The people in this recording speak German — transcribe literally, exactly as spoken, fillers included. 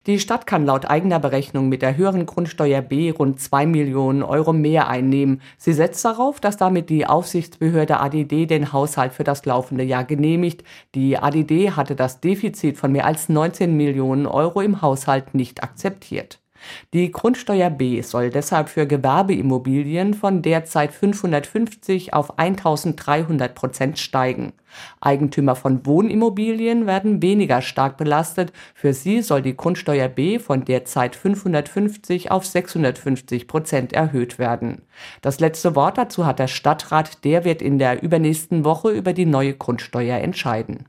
Die Stadt kann laut eigener Berechnung mit der höheren Grundsteuer B rund zwei Millionen Euro mehr einnehmen. Sie setzt darauf, dass damit die Aufsichtsbehörde A D D den Haushalt für das laufende Jahr genehmigt. Die A D D hatte das Defizit von mehr als neunzehn Millionen Euro im Haushalt nicht akzeptiert. Die Grundsteuer B soll deshalb für Gewerbeimmobilien von derzeit fünfhundertfünfzig auf eintausenddreihundert Prozent steigen. Eigentümer von Wohnimmobilien werden weniger stark belastet. Für sie soll die Grundsteuer B von derzeit fünfhundertfünfzig auf sechshundertfünfzig Prozent erhöht werden. Das letzte Wort dazu hat der Stadtrat, der wird in der übernächsten Woche über die neue Grundsteuer entscheiden.